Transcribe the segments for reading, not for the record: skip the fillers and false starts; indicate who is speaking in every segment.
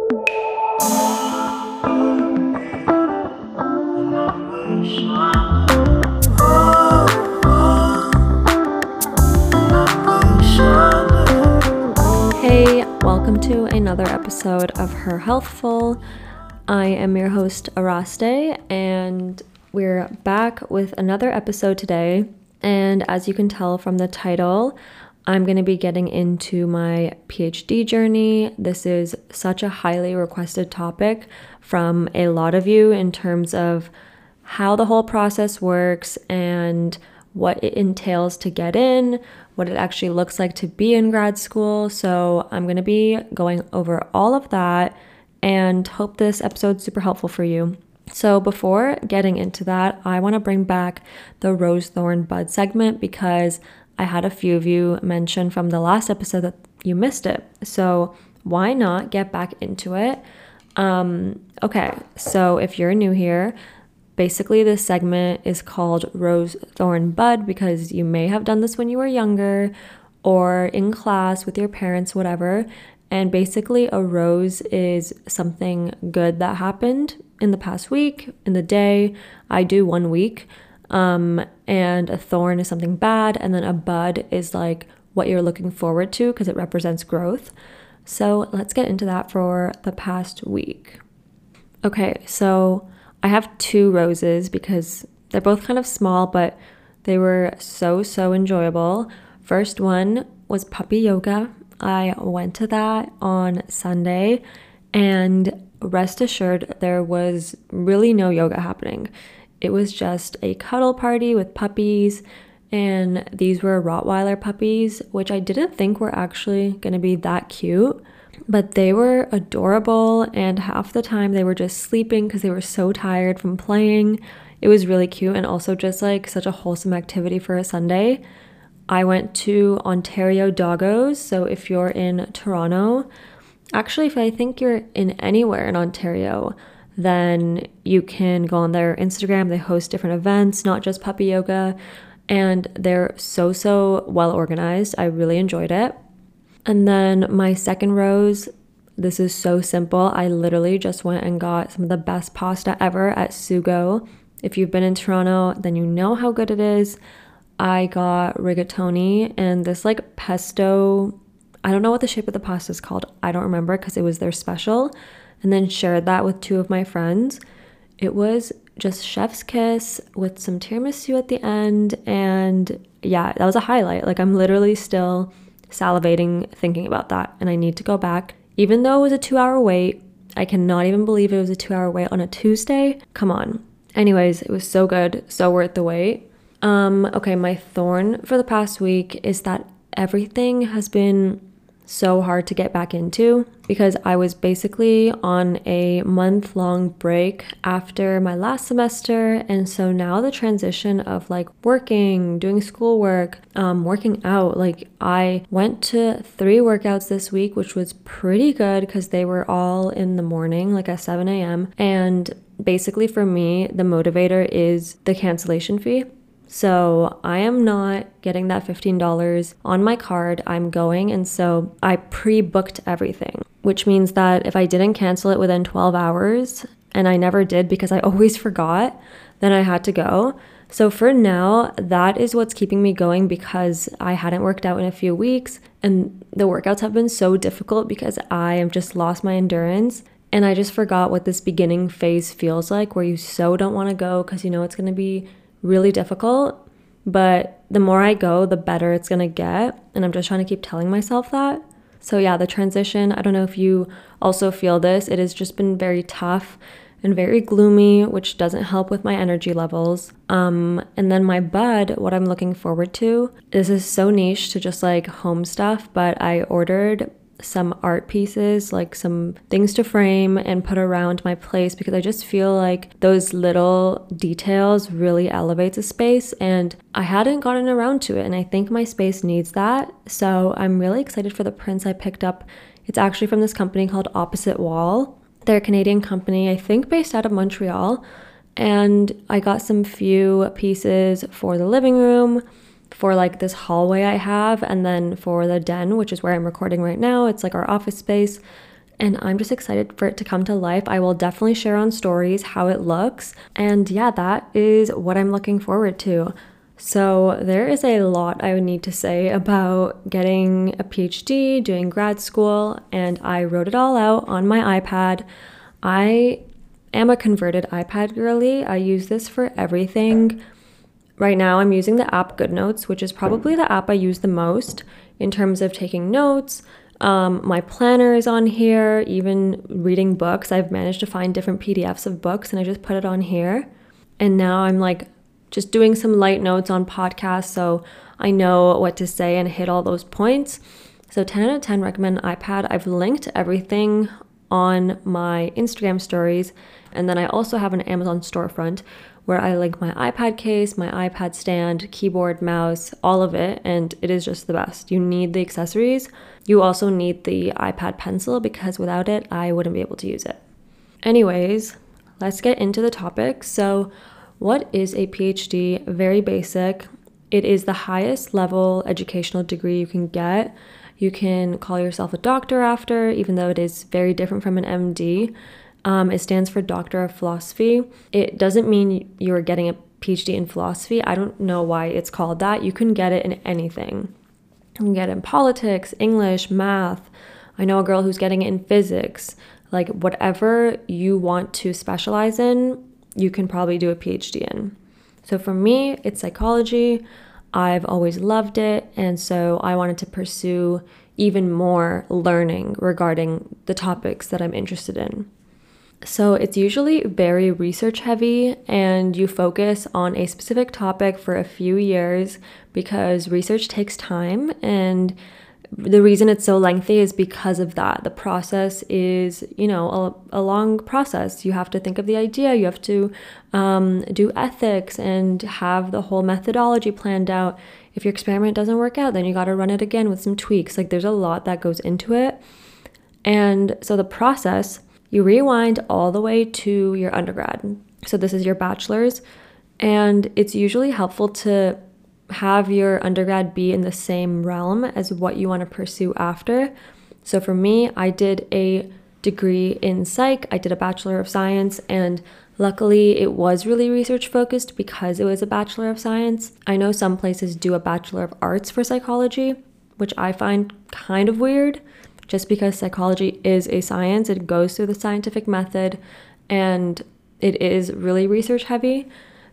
Speaker 1: Hey, welcome to another episode of Her Healthful. I am your host, Araste, and we're back with another episode today. And as you can tell from the title, I'm going to be getting into my PhD journey. This is such a highly requested topic from a lot of you in terms of how the whole process works and what it entails to get in, what it actually looks like to be in grad school. So I'm going to be going over all of that and hope this episode's super helpful for you. So before getting into that, I want to bring back the Rose Thorn Bud segment because I had a few of you mention from the last episode that you missed it. So why not get back into it? Okay, so if you're new here, basically this segment is called Rose Thorn Bud because you may have done this when you were younger or in class with your parents, whatever. And basically a rose is something good that happened in the past week, in the day. I do 1 week. And a thorn is something bad, and then a bud is like what you're looking forward to because it represents growth. So let's get into that for the past week. Okay, so I have 2 roses because they're both kind of small, but they were so enjoyable. First one was puppy yoga. I went to that on Sunday, and rest assured there was really no yoga happening. It was just a cuddle party with puppies, and these were Rottweiler puppies, which I didn't think were actually going to be that cute, but they were adorable, and half the time they were just sleeping because they were so tired from playing. It was really cute and also just like such a wholesome activity for a Sunday. I went to Ontario Doggos, so if you're in Toronto, actually if I think you're in anywhere in Ontario, then you can go on their Instagram. They host different events, not just puppy yoga, and they're so well organized. I really enjoyed it. And then my second rose, this is so simple. I literally just went and got some of the best pasta ever at Sugo. If you've been in Toronto, then you know how good it is. I got rigatoni and this like pesto, I don't know what the shape of the pasta is called. I don't remember because it was their special. And then shared that with 2 of my friends. It was just chef's kiss with some tiramisu at the end. And yeah, that was a highlight. Like I'm literally still salivating thinking about that. And I need to go back. Even though it was a 2-hour wait, I cannot even believe it was a 2-hour wait on a Tuesday. Come on. Anyways, it was so good. So worth the wait. Okay, my thorn for the past week is that everything has been so hard to get back into because I was basically on a month-long break after my last semester, and so now the transition of like working, doing schoolwork, working out, like I went to 3 workouts this week, which was pretty good because they were all in the morning, like at 7 a.m. And basically for me, the motivator is the cancellation fee. So I am not getting that $15 on my card. I'm going, and so I pre-booked everything, which means that if I didn't cancel it within 12 hours, and I never did because I always forgot, then I had to go. So for now, that is what's keeping me going because I hadn't worked out in a few weeks, and the workouts have been so difficult because I have just lost my endurance. And I just forgot what this beginning phase feels like where you so don't want to go because you know it's going to be really difficult, but the more I go, the better it's gonna get, and I'm just trying to keep telling myself that. So yeah, the transition, I don't know if you also feel this, it has just been very tough and very gloomy, which doesn't help with my energy levels. And then my bud, what I'm looking forward to, this is so niche to just like home stuff, but I ordered some art pieces, like some things to frame and put around my place, because I just feel like those little details really elevates a space, and I hadn't gotten around to it, and I think my space needs that. So I'm really excited for the prints I picked up. It's actually from this company called Opposite Wall. They're a Canadian company, I think based out of Montreal, and I got some few pieces for the living room, for like this hallway I have, and then for the den, which is where I'm recording right now. It's like our office space. and I'm just excited for it to come to life. I will definitely share on stories how it looks, and yeah, that is what I'm looking forward to. So there is a lot I would need to say about getting a PhD, doing grad school, and I wrote it all out on my iPad. I am a converted iPad girly. I use this for everything. Right now I'm using the app GoodNotes, which is probably the app I use the most in terms of taking notes. My planner is on here, even reading books. I've managed to find different PDFs of books and I just put it on here. And now I'm like just doing some light notes on podcasts so I know what to say and hit all those points. So 10 out of 10 recommend iPad. I've linked everything on my Instagram stories, and then I also have an Amazon storefront where I link my iPad case, my iPad stand, keyboard, mouse, all of it, and it is just the best. You need the accessories. You also need the iPad pencil because without it, I wouldn't be able to use it. Anyways, let's get into the topic. So what is a PhD? Very basic. It is the highest level educational degree you can get. You can call yourself a doctor after, even though it is very different from an MD. It stands for Doctor of Philosophy. It doesn't mean you're getting a PhD in philosophy. I don't know why it's called that. You can get it in anything. You can get it in politics, English, math. I know a girl who's getting it in physics. Like whatever you want to specialize in, you can probably do a PhD in. So for me, it's psychology. I've always loved it, and so I wanted to pursue even more learning regarding the topics that I'm interested in. So it's usually very research heavy, and you focus on a specific topic for a few years because research takes time, and the reason it's so lengthy is because of that. The process is, a long process. You have to think of the idea, you have to do ethics and have the whole methodology planned out. If your experiment doesn't work out, then you got to run it again with some tweaks. Like there's a lot that goes into it. And so the process, you rewind all the way to your undergrad. So this is your bachelor's, and it's usually helpful to have your undergrad be in the same realm as what you want to pursue after. So for me, I did a degree in psych, I did a Bachelor of Science, and luckily it was really research focused because it was a Bachelor of Science. I know some places do a Bachelor of Arts for psychology, which I find kind of weird, just because psychology is a science. It goes through the scientific method and it is really research heavy.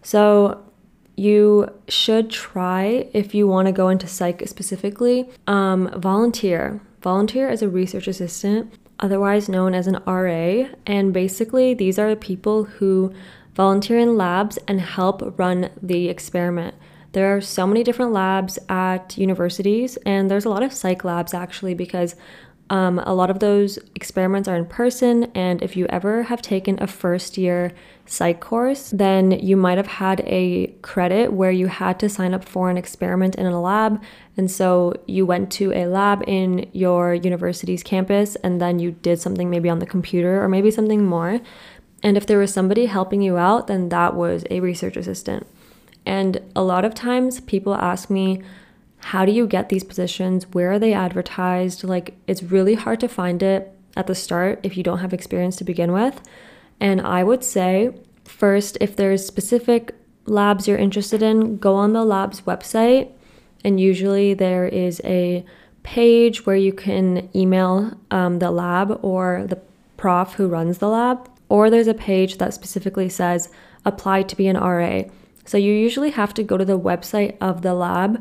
Speaker 1: So you should try, if you want to go into psych specifically, volunteer. Volunteer as a research assistant, otherwise known as an RA. And basically, these are the people who volunteer in labs and help run the experiment. There are so many different labs at universities, and there's a lot of psych labs actually because a lot of those experiments are in person, and if you ever have taken a first year psych course, then you might have had a credit where you had to sign up for an experiment in a lab. And so you went to a lab in your university's campus and then you did something maybe on the computer or maybe something more. And if there was somebody helping you out, then that was a research assistant. And a lot of times people ask me, how do you get these positions? Where are they advertised? Like, it's really hard to find it at the start if you don't have experience to begin with. And I would say, first, if there's specific labs you're interested in, go on the lab's website. And usually there is a page where you can email the lab or the prof who runs the lab. Or there's a page that specifically says, apply to be an RA. So you usually have to go to the website of the lab.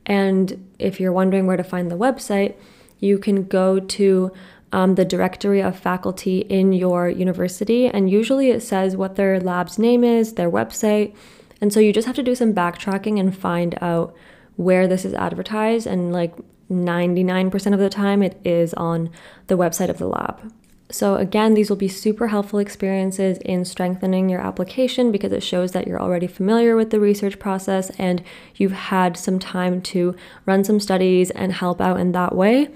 Speaker 1: And if you're wondering where to find the website, you can go to the directory of faculty in your university, and usually it says what their lab's name is, their website, and so you just have to do some backtracking and find out where this is advertised, and like 99% of the time it is on the website of the lab. So again, these will be super helpful experiences in strengthening your application because it shows that you're already familiar with the research process and you've had some time to run some studies and help out in that way.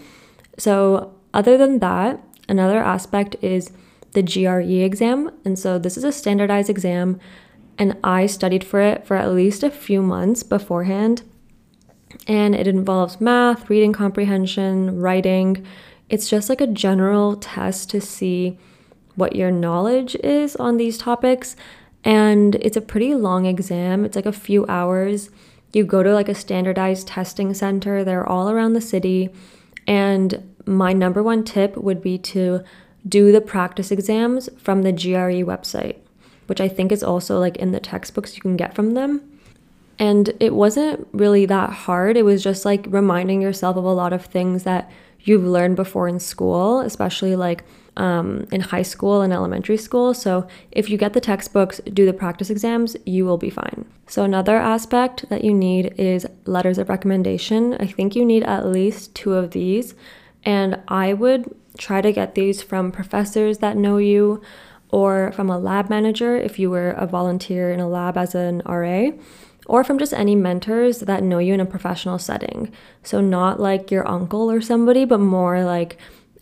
Speaker 1: So other than that, another aspect is the GRE exam. And so this is a standardized exam, and I studied for it for at least a few months beforehand. And it involves math, reading comprehension, writing. It's just like a general test to see what your knowledge is on these topics. And it's a pretty long exam. It's like a few hours. You go to like a standardized testing center. They're all around the city. And my number one tip would be to do the practice exams from the GRE website, which I think is also like in the textbooks you can get from them. And it wasn't really that hard. It was just like reminding yourself of a lot of things that you've learned before in school, especially like in high school and elementary school. So if you get the textbooks, do the practice exams, you will be fine. So another aspect that you need is letters of recommendation. I think you need at least 2 of these. And I would try to get these from professors that know you, or from a lab manager if you were a volunteer in a lab as an RA, or from just any mentors that know you in a professional setting. So not like your uncle or somebody, but more like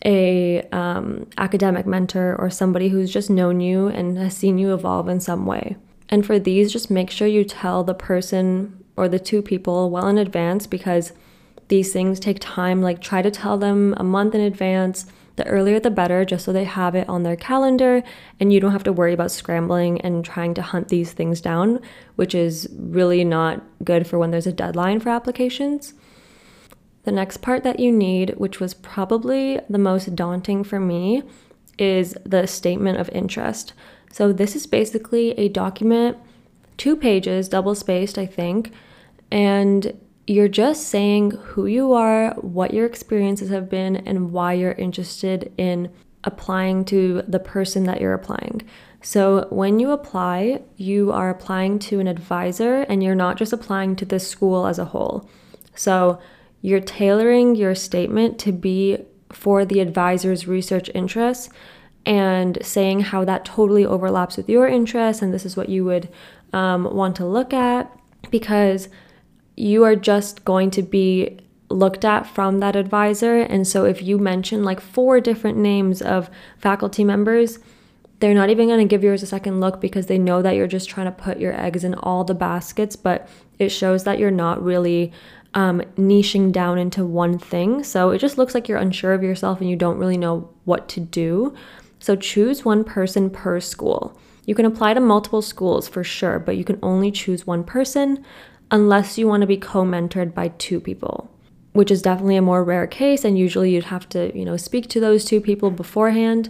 Speaker 1: a academic mentor or somebody who's just known you and has seen you evolve in some way. And for these, just make sure you tell the person or the 2 people well in advance, because these things take time. Like try to tell them a month in advance. The earlier the better, just so they have it on their calendar and you don't have to worry about scrambling and trying to hunt these things down, which is really not good for when there's a deadline for applications. The next part that you need, which was probably the most daunting for me, is the statement of interest. So this is basically a document, 2 pages, double-spaced, I think, and you're just saying who you are, what your experiences have been, and why you're interested in applying to the person that you're applying. So when you apply, you are applying to an advisor and you're not just applying to the school as a whole. So you're tailoring your statement to be for the advisor's research interests and saying how that totally overlaps with your interests, and this is what you would want to look at, because you are just going to be looked at from that advisor. And so if you mention like 4 different names of faculty members, they're not even going to give yours a second look, because they know that you're just trying to put your eggs in all the baskets, but it shows that you're not really niching down into one thing. So it just looks like you're unsure of yourself and you don't really know what to do. So choose one person per school. You can apply to multiple schools for sure, but you can only choose one person unless you want to be co-mentored by 2 people, which is definitely a more rare case, and usually you'd have to, speak to those 2 people beforehand.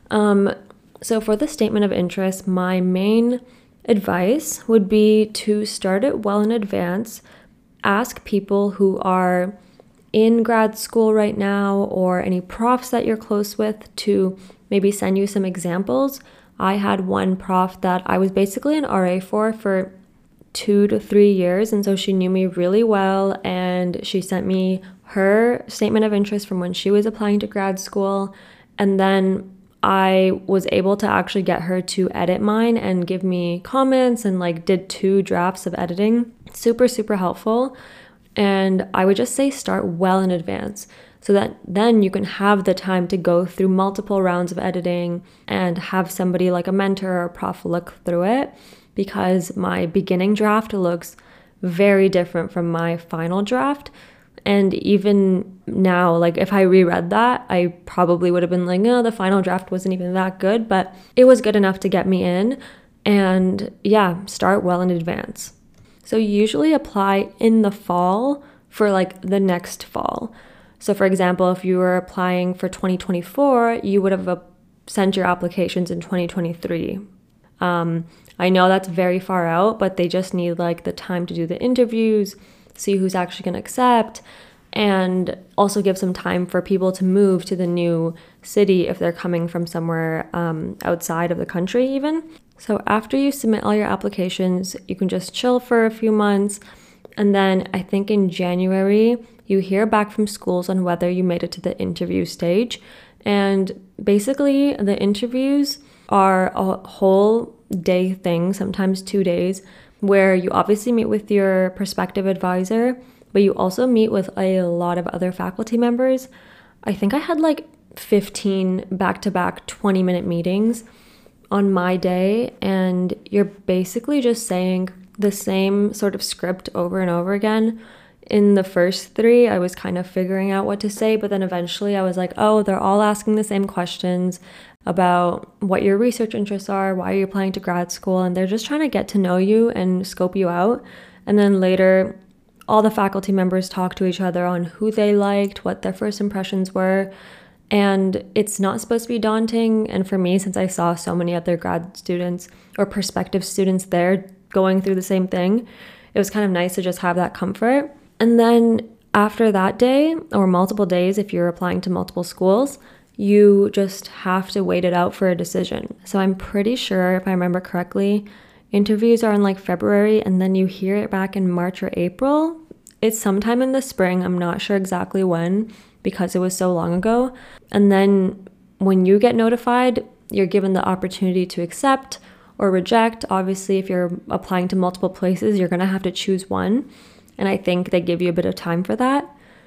Speaker 1: So for the statement of interest, my main advice would be to start it well in advance. Ask people who are in grad school right now, or any profs that you're close with, to maybe send you some examples. I had one prof that I was basically an RA for 2 to 3 years, and so she knew me really well, and she sent me her statement of interest from when she was applying to grad school, and then I was able to actually get her to edit mine and give me comments, and like did 2 drafts of editing. Super, super helpful. And I would just say start well in advance, so that then you can have the time to go through multiple rounds of editing and have somebody like a mentor or a prof look through it, because my beginning draft looks very different from my final draft. And even now, like if I reread that, I probably would have been like, no, the final draft wasn't even that good, but it was good enough to get me in. And yeah, start well in advance. So you usually apply in the fall for like the next fall. So for example, if you were applying for 2024, you would have sent your applications in 2023. I know that's very far out, but they just need like the time to do the interviews, see who's actually going to accept, and also give some time for people to move to the new city if they're coming from somewhere outside of the country even. So after you submit all your applications, you can just chill for a few months, and then I think in January you hear back from schools on whether you made it to the interview stage. And basically the interviews are a whole day thing, sometimes 2 days, where you obviously meet with your prospective advisor, but you also meet with a lot of other faculty members. I think I had like 15 back-to-back 20-minute meetings on my day, and you're basically just saying the same sort of script over and over again. In the first three, I was kind of figuring out what to say, but then eventually I was like, oh, they're all asking the same questions about what your research interests are, why you're applying to grad school, and they're just trying to get to know you and scope you out. And then later, all the faculty members talk to each other on who they liked, what their first impressions were, and it's not supposed to be daunting. And for me, since I saw so many other grad students or prospective students there going through the same thing, it was kind of nice to just have that comfort. And then after that day, or multiple days if you're applying to multiple schools, you just have to wait it out for a decision. So I'm pretty sure, if I remember correctly, interviews are in like February, and then you hear it back in March or April. It's sometime in the spring. I'm not sure exactly when because it was so long ago. And then when you get notified, you're given the opportunity to accept or reject. Obviously, if you're applying to multiple places, you're going to have to choose one. And I think they give you a bit of time for that.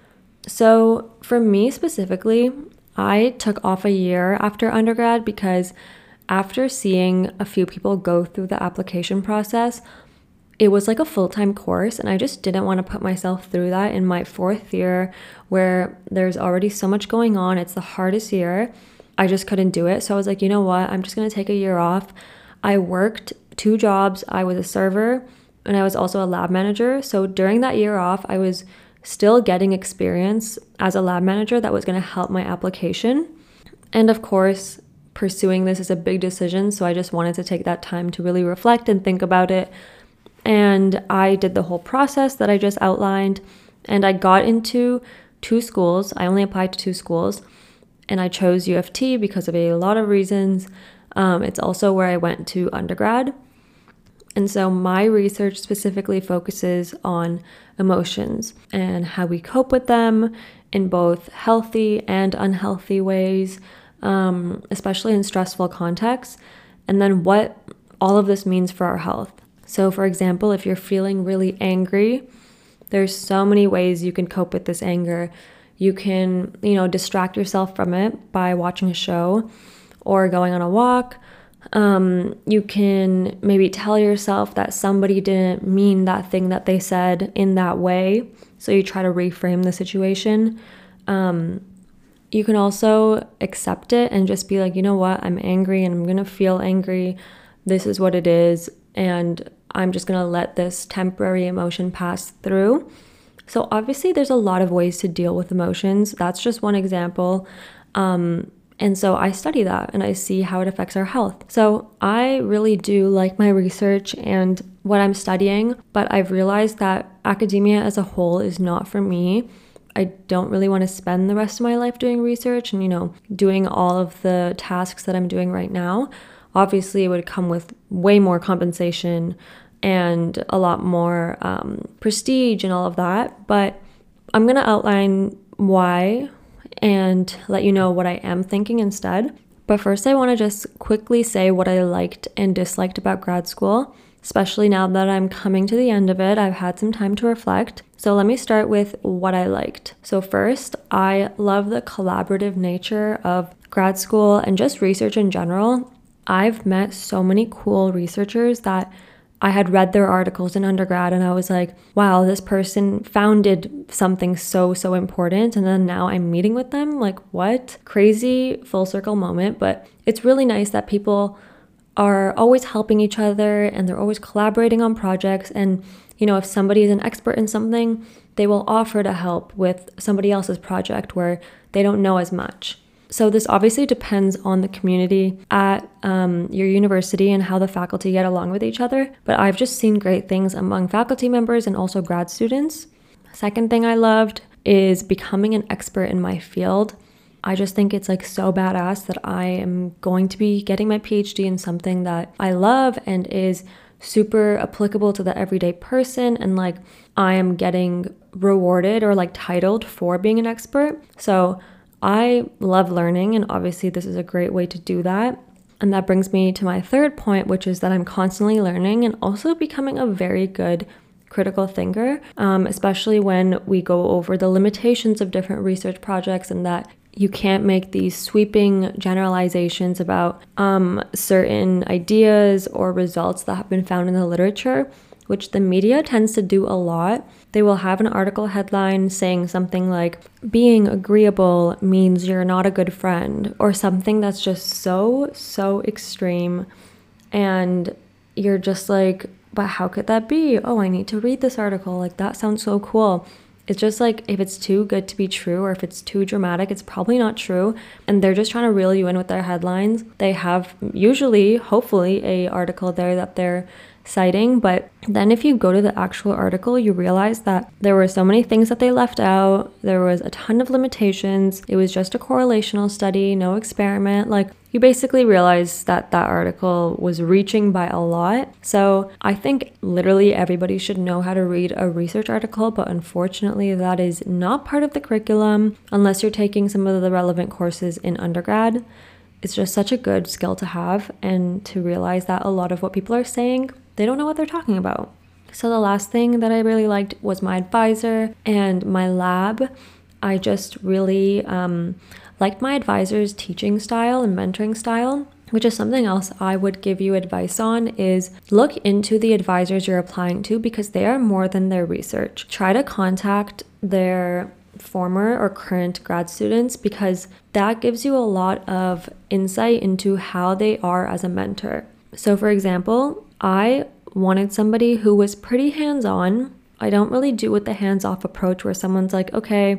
Speaker 1: So for me specifically, I took off a year after undergrad because after seeing a few people go through the application process, it was like a full-time course, and I just didn't want to put myself through that in my fourth year where there's already so much going on. It's the hardest year. I just couldn't do it. So I was like, you know what? I'm just going to take a year off. I worked 2 jobs. I was a server and I was also a lab manager. So during that year off, I was still getting experience as a lab manager that was going to help my application. And of course, pursuing this is a big decision, so I just wanted to take that time to really reflect and think about it. And I did the whole process that I just outlined, and I got into 2 schools. I only applied to 2 schools, and I chose U of T because of a lot of reasons. It's also where I went to undergrad. And so my research specifically focuses on emotions and how we cope with them in both healthy and unhealthy ways, especially in stressful contexts, and then what all of this means for our health. So for example, if you're feeling really angry, there's so many ways you can cope with this anger. You can, distract yourself from it by watching a show or going on a walk. You can maybe tell yourself that somebody didn't mean that thing that they said in that way, so you try to reframe the situation. You can also accept it and just be like, you know what, I'm angry and I'm gonna feel angry. This is what it is, and I'm just gonna let this temporary emotion pass through. So obviously there's a lot of ways to deal with emotions. That's just one example. And so I study that and I see how it affects our health. So I really do like my research and what I'm studying, but I've realized that academia as a whole is not for me. I don't really want to spend the rest of my life doing research and, doing all of the tasks that I'm doing right now. Obviously, it would come with way more compensation and a lot more prestige and all of that. But I'm going to outline why and let you know what I am thinking instead. But first, I want to just quickly say what I liked and disliked about grad school, especially now that I'm coming to the end of it. I've had some time to reflect. So let me start with what I liked. So first, I love the collaborative nature of grad school and just research in general. I've met so many cool researchers that I had read their articles in undergrad and I was like, wow, this person founded something so important, and then now I'm meeting with them. Like, what? Crazy full circle moment. But it's really nice that people are always helping each other and they're always collaborating on projects. And, if somebody is an expert in something, they will offer to help with somebody else's project where they don't know as much. So this obviously depends on the community at your university and how the faculty get along with each other. But I've just seen great things among faculty members and also grad students. Second thing I loved is becoming an expert in my field. I just think it's so badass that I am going to be getting my PhD in something that I love and is super applicable to the everyday person, and I am getting rewarded or titled for being an expert. So I love learning, and obviously this is a great way to do that. And that brings me to my third point, which is that I'm constantly learning and also becoming a very good critical thinker, especially when we go over the limitations of different research projects and that you can't make these sweeping generalizations about certain ideas or results that have been found in the literature. which the media tends to do a lot. They will have an article headline saying something like, being agreeable means you're not a good friend, or something that's just so extreme. And you're just like, but how could that be? Oh, I need to read this article. Like, that sounds so cool. It's just like, if it's too good to be true, or if it's too dramatic, it's probably not true. And they're just trying to reel you in with their headlines. They have usually, hopefully, a article there that they're citing. But then if you go to the actual article, you realize that there were so many things that they left out. There was a ton of limitations. It was just a correlational study, no experiment. Like, you basically realize that that article was reaching by a lot. So I think literally everybody should know how to read a research article, but unfortunately that is not part of the curriculum unless you're taking some of the relevant courses in undergrad. It's just such a good skill to have, and to realize that a lot of what people are saying, they don't know what they're talking about. So the last thing that I really liked was my advisor and my lab. I just really liked my advisor's teaching style and mentoring style, which is something else I would give you advice on, is look into the advisors you're applying to, because they are more than their research. Try to contact their former or current grad students, because that gives you a lot of insight into how they are as a mentor. So for example, I wanted somebody who was pretty hands-on. I don't really do with the hands-off approach where someone's like, okay,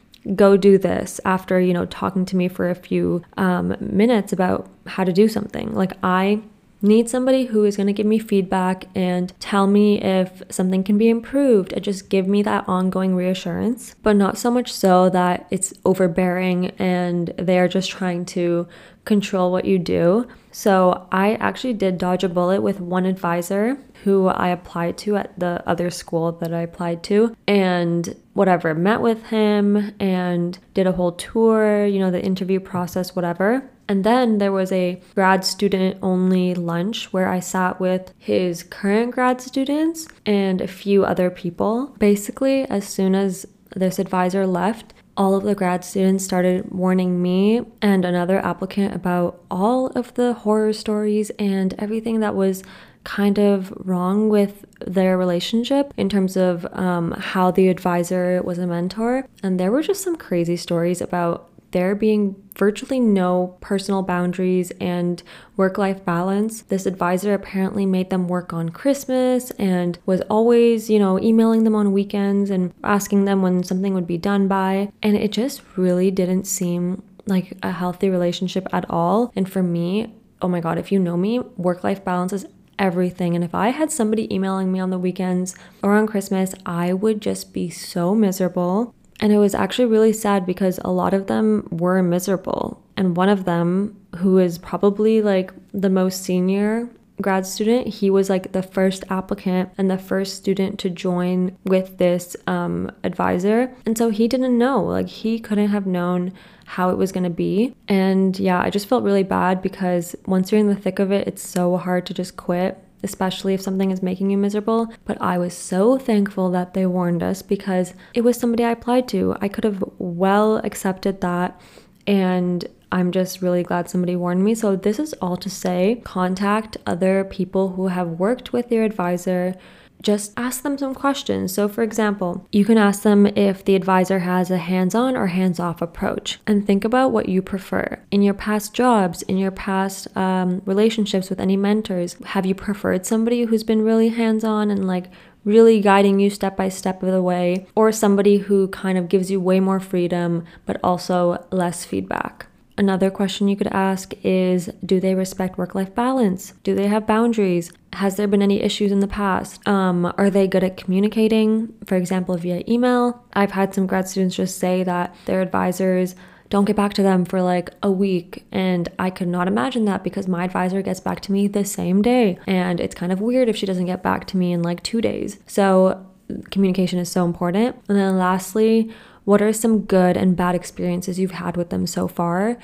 Speaker 1: go do this after, talking to me for a few minutes about how to do something. Like, I need somebody who is going to give me feedback and tell me if something can be improved, and just give me that ongoing reassurance, but not so much so that it's overbearing and they're just trying to control what you do. So I actually did dodge a bullet with one advisor who I applied to at the other school that I applied to, and met with him and did a whole tour, the interview process, whatever. And then there was a grad student only lunch where I sat with his current grad students and a few other people. Basically, as soon as this advisor left, all of the grad students started warning me and another applicant about all of the horror stories and everything that was kind of wrong with their relationship in terms of how the advisor was a mentor. And there were just some crazy stories about there being virtually no personal boundaries and work-life balance. This advisor apparently made them work on Christmas and was always, emailing them on weekends and asking them when something would be done by. And it just really didn't seem like a healthy relationship at all. And for me, oh my God, if you know me, work-life balance is everything. And if I had somebody emailing me on the weekends or on Christmas, I would just be so miserable. And it was actually really sad because a lot of them were miserable. And one of them, who is probably like the most senior grad student, he was like the first applicant and the first student to join with this advisor. And so he didn't know, like he couldn't have known how it was going to be. And yeah, I just felt really bad because once you're in the thick of it, it's so hard to just quit, especially if something is making you miserable. But I was so thankful that they warned us because it was somebody I applied to. I could have well accepted that, and I'm just really glad somebody warned me. So this is all to say, contact other people who have worked with your advisor. Just ask them some questions. So for example, you can ask them if the advisor has a hands-on or hands-off approach, and think about what you prefer. In your past jobs, in your past relationships with any mentors, have you preferred somebody who's been really hands-on and like really guiding you step by step of the way, or somebody who kind of gives you way more freedom but also less feedback? Another question you could ask is, do they respect work-life balance? Do they have boundaries? Has there been any issues in the past? Are they good at communicating, for example, via email? I've had some grad students just say that their advisors don't get back to them for like a week, and I could not imagine that because my advisor gets back to me the same day, and it's kind of weird if she doesn't get back to me in like 2 days. So communication is so important. And then lastly, what are some good and bad experiences you've had with them so far?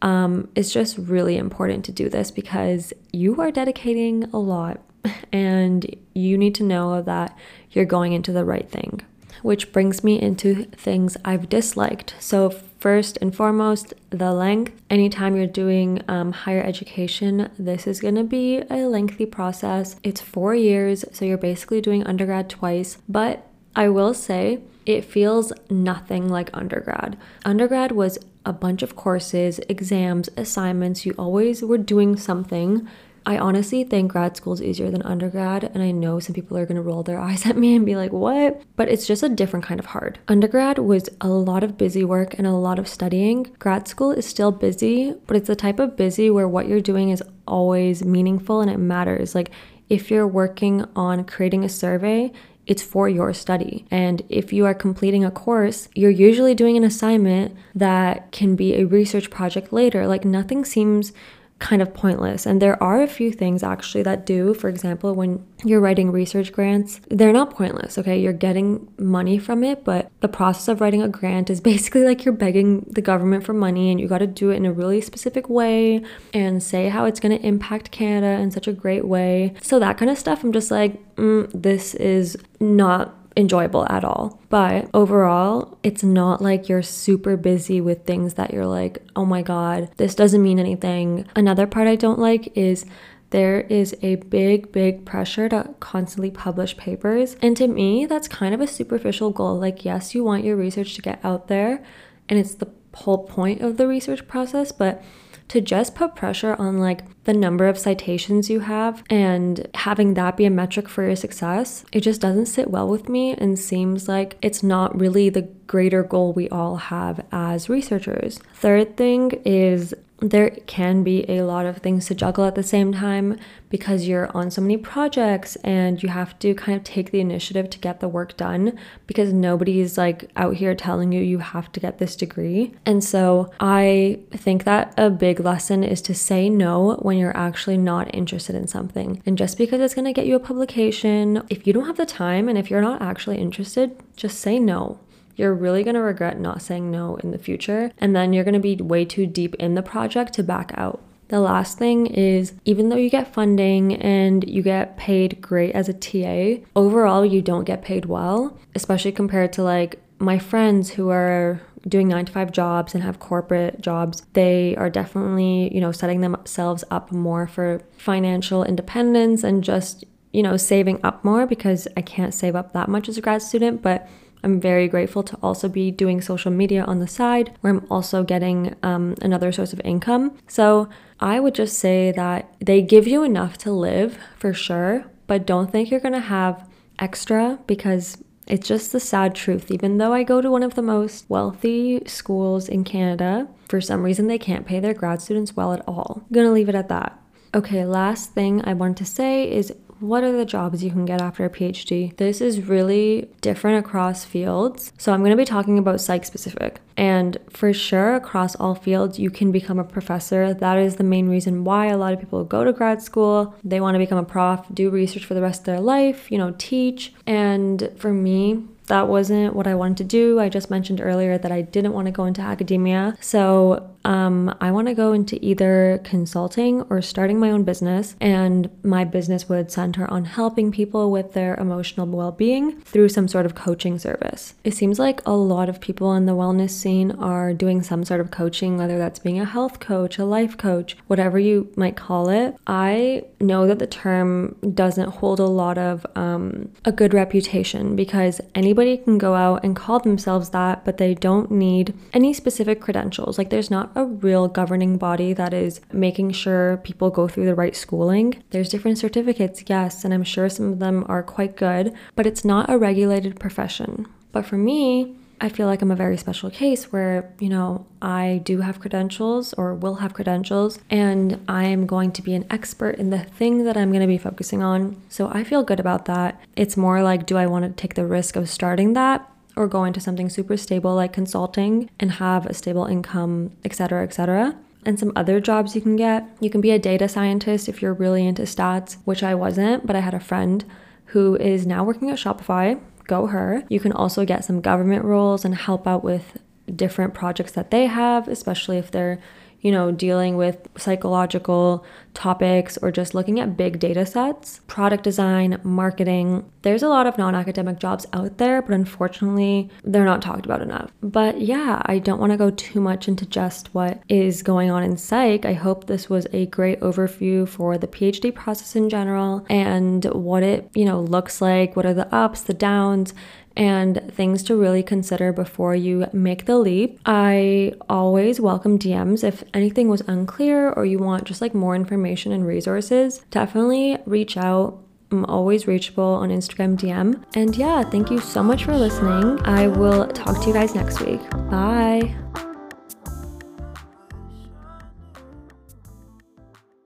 Speaker 1: It's just really important to do this because you are dedicating a lot and you need to know that you're going into the right thing. Which brings me into things I've disliked. So First and foremost, the length. Anytime you're doing higher education, this is going to be a lengthy process. It's 4 years, so you're basically doing undergrad twice. But I will say it feels nothing like undergrad. Undergrad was a bunch of courses, exams, assignments. You always were doing something. I honestly think grad school is easier than undergrad, and I know some people are going to roll their eyes at me and be like, what? But it's just a different kind of hard. Undergrad was a lot of busy work and a lot of studying. Grad school is still busy, but it's the type of busy where what you're doing is always meaningful and it matters. Like if you're working on creating a survey, it's for your study. And if you are completing a course, you're usually doing an assignment that can be a research project later. Like nothing seems kind of pointless. And there are a few things actually that do. For example, when you're writing research grants, they're not pointless, okay? You're getting money from it, but the process of writing a grant is basically like you're begging the government for money, and you got to do it in a really specific way and say how it's going to impact Canada in such a great way. So that kind of stuff, I'm just like, this is not enjoyable at all. But overall, it's not like you're super busy with things that you're like, oh my God, this doesn't mean anything. Another part I don't like is there is a big pressure to constantly publish papers. And to me, that's kind of a superficial goal. Like, yes, you want your research to get out there, and it's the whole point of the research process, but to just put pressure on like the number of citations you have and having that be a metric for your success, it just doesn't sit well with me and seems like it's not really the greater goal we all have as researchers. Third thing is there can be a lot of things to juggle at the same time because you're on so many projects and you have to kind of take the initiative to get the work done because nobody's like out here telling you you have to get this degree. And so I think that a big lesson is to say no when you're actually not interested in something. And just because it's going to get you a publication, if you don't have the time and if you're not actually interested, just say no. You're really going to regret not saying no in the future, and then you're going to be way too deep in the project to back out. The last thing is, even though you get funding and you get paid great as a TA, overall you don't get paid well, especially compared to like my friends who are doing 9-to-5 jobs and have corporate jobs. They are definitely, setting themselves up more for financial independence and just, saving up more, because I can't save up that much as a grad student, but I'm very grateful to also be doing social media on the side where I'm also getting another source of income. So I would just say that they give you enough to live for sure, but don't think you're going to have extra, because it's just the sad truth. Even though I go to one of the most wealthy schools in Canada, for some reason they can't pay their grad students well at all. I'm going to leave it at that. Okay, last thing I want to say is, what are the jobs you can get after a PhD? This is really different across fields. So I'm going to be talking about psych specific. And for sure, across all fields, you can become a professor. That is the main reason why a lot of people go to grad school. They want to become a prof, do research for the rest of their life, teach. And for me, that wasn't what I wanted to do. I just mentioned earlier that I didn't want to go into academia. So I want to go into either consulting or starting my own business. And my business would center on helping people with their emotional well-being through some sort of coaching service. It seems like a lot of people in the wellness scene are doing some sort of coaching, whether that's being a health coach, a life coach, whatever you might call it. I know that the term doesn't hold a lot of a good reputation, because anybody can go out and call themselves that, but they don't need any specific credentials. Like, there's not a real governing body that is making sure people go through the right schooling. There's different certificates, yes, and I'm sure some of them are quite good, but it's not a regulated profession. But for me, I feel like I'm a very special case where, I do have credentials, or will have credentials, and I am going to be an expert in the thing that I'm going to be focusing on. So I feel good about that. It's more like, do I want to take the risk of starting that, or go into something super stable like consulting and have a stable income, etc., etc.? And some other jobs you can get. You can be a data scientist if you're really into stats, which I wasn't, but I had a friend who is now working at Shopify. Go her. You can also get some government roles and help out with different projects that they have, especially if they're, dealing with psychological topics or just looking at big data sets, product design, marketing. There's a lot of non-academic jobs out there, but unfortunately, they're not talked about enough. But yeah, I don't want to go too much into just what is going on in psych. I hope this was a great overview for the PhD process in general and what it, looks like, what are the ups, the downs, and things to really consider before you make the leap. I always welcome DMs. If anything was unclear or you want just more information and resources, definitely reach out. I'm always reachable on Instagram DM. And yeah, thank you so much for listening. I will talk to you guys next week. Bye.